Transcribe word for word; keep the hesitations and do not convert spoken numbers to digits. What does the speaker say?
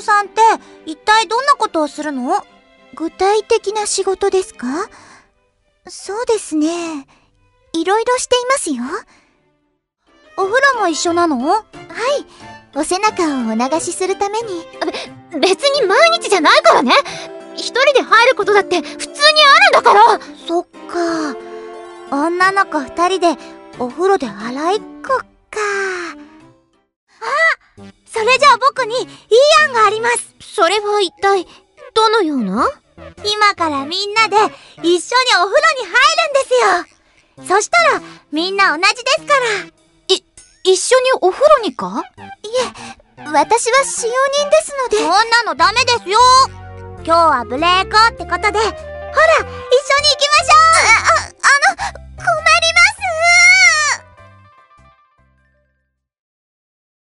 さんって一体どんなことをするの？ 具体的な仕事ですか？そうですね。いろいろしていますよ。 お風呂も一緒なの？ はい。お背中をお流しするために。 べ、別に毎日じゃないからね。一人で入ることだって普通にあるんだから。 そっか。女の子二人でお風呂で洗いっこか。あ！それじゃあ僕にいい案があります。 それは一体どのような？ 今からみんなで一緒にお風呂に入るんですよ。そしたらみんな同じですから。 い、一緒にお風呂にか？ いえ、私は使用人ですので。 そんなのダメですよ。今日はブレーコーってことで、ほら、一緒に行きましょう。 あ、あ、あの、